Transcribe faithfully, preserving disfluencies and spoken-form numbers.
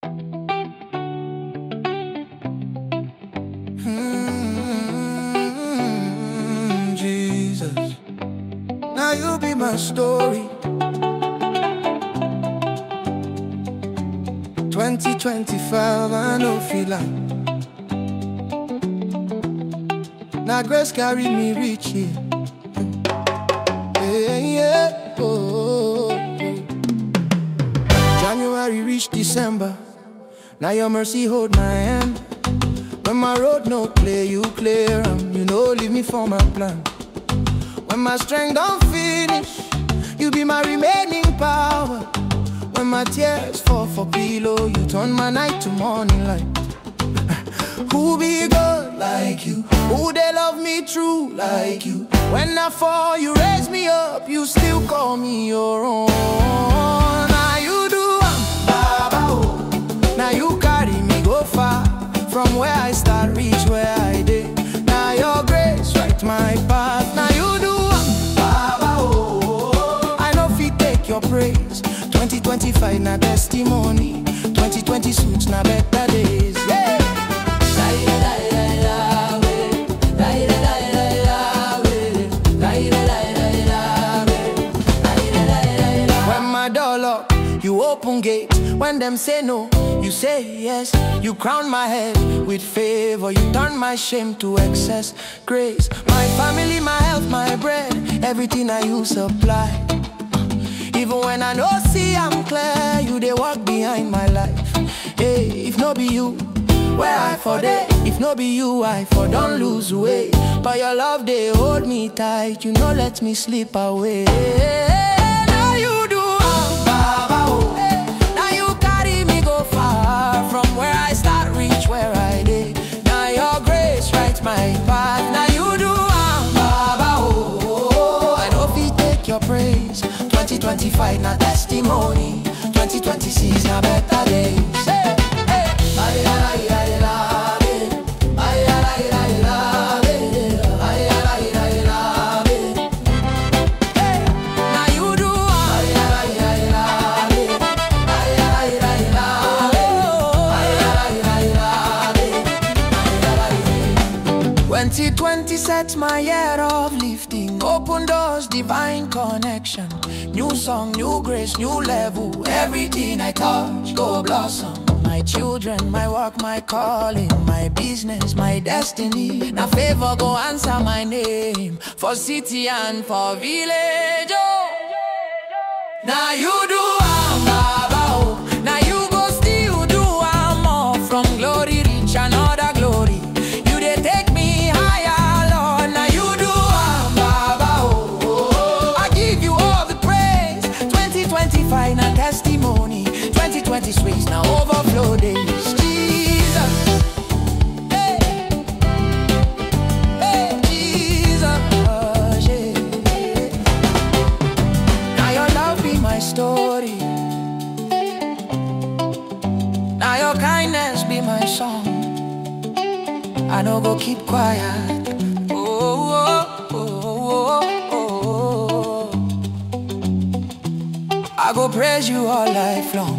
Mm, Jesus, now you be my story. twenty twenty-five, I no feel like. Now grace carry me reach here. Yeah, yeah, oh, oh, oh. January reach December. Now your mercy hold my hand. When my road no clear, you clear 'em. You know leave me for my plan. When my strength don't finish, you be my remaining power. When my tears fall for pillow, you turn my night to morning light. Who be good like you? Who they love me true like you? When I fall, you raise me up, you still call me your own. Now you do, um, Baba, oh. Now you carry me go far. From where I start, reach where I did. Now your grace right my path. Now you do, um, Baba, oh. I know if you take your praise. twenty twenty-five na testimony. twenty twenty suits na better days. Yeah. When my door lock, you open gate. When them say no, you say yes. You crown my head with favor. You turn my shame to excess grace. My family, my health, my bread, everything I use supply. Even when I know see I'm clear, you they walk behind my life. Hey, if no be you, where I for day? If no be you, I for don't lose weight. But your love they hold me tight. You know let me sleep away. Now you do, oh, Baba, oh. Now you carry me go far. From where I start, reach where I did. Now your grace writes my path. Now you do, oh, Baba, oh. I know if you take your praise. twenty twenty-five na testimony. twenty twenty-six na better days. Hey, hey. Ay, ay, ay, ay, love it. Ay, ay, ay, ay, love it. Ay, ay, ay, ay, love it. Hey, now you do. Ay, ay, ay, ay, love it. Ay, ay, ay, ay, love it. Ay, ay, ay, love it. Ay, ay, ay. twenty twenty sets my year of lifting. Open doors, divine connection. New song, new grace, new level. Everything I touch, go blossom. My children, my work, my calling, my business, my destiny. Now favor go answer my name for city and for village. Oh. Now you do, I'm Baba, oh. Now you go still do, I'm more. From glory reach another glory. You they take me higher, Lord. Now you do, I'm Baba, oh. I give you all the praise. twenty twenty-five na testimony. twenty twenty-six now overflow days. Jesus, hey, hey, Jesus, yeah. Now your love be my story. Now your kindness be my song. I no go keep quiet. Oh, oh, oh, oh, oh. I go praise you all life long.